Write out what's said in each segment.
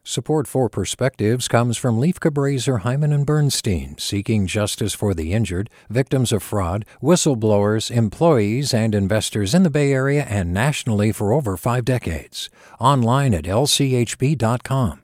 Support for Perspectives comes from Leif Cabraser, Hyman and Bernstein, seeking justice for the injured, victims of fraud, whistleblowers, employees, and investors in the Bay Area and nationally for over 5 decades. Online at lchb.com.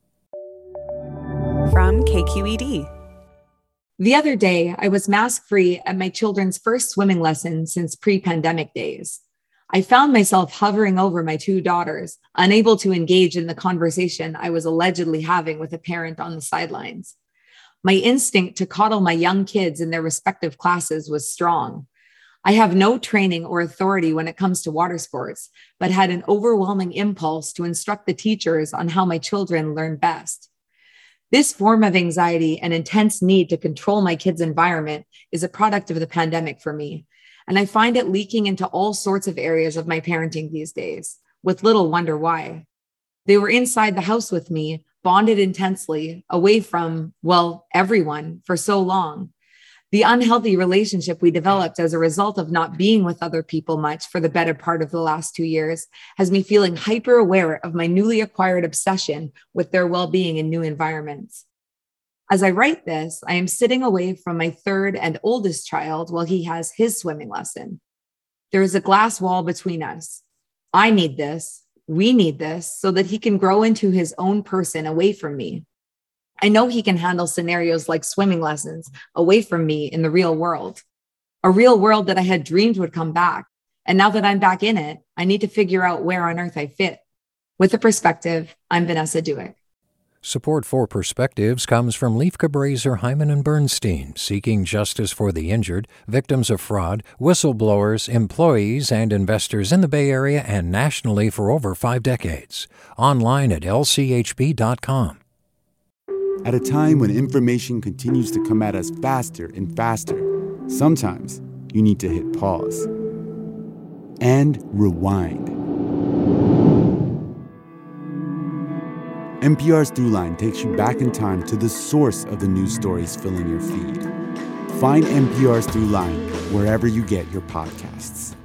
From KQED. The other day, I was mask-free at my children's first swimming lesson since pre-pandemic days. I found myself hovering over my 2 daughters, unable to engage in the conversation I was allegedly having with a parent on the sidelines. My instinct to coddle my young kids in their respective classes was strong. I have no training or authority when it comes to water sports, but had an overwhelming impulse to instruct the teachers on how my children learn best. This form of anxiety and intense need to control my kids' environment is a product of the pandemic for me. And I find it leaking into all sorts of areas of my parenting these days, with little wonder why. They were inside the house with me, bonded intensely, away from, well, everyone for so long. The unhealthy relationship we developed as a result of not being with other people much for the better part of the last 2 years has me feeling hyper aware of my newly acquired obsession with their well-being in new environments. As I write this, I am sitting away from my 3rd and oldest child while he has his swimming lesson. There is a glass wall between us. I need this, we need this, so that he can grow into his own person away from me. I know he can handle scenarios like swimming lessons away from me in the real world, a real world that I had dreamed would come back. And now that I'm back in it, I need to figure out where on earth I fit. With a Perspective, I'm Vanessa Duick. Support for Perspectives comes from Leif Cabraser, Hyman and Bernstein, seeking justice for the injured, victims of fraud, whistleblowers, employees, and investors in the Bay Area and nationally for over 5 decades. Online at lchb.com. At a time when information continues to come at us faster and faster, sometimes you need to hit pause and rewind. NPR's Throughline takes you back in time to the source of the news stories filling your feed. Find NPR's Throughline wherever you get your podcasts.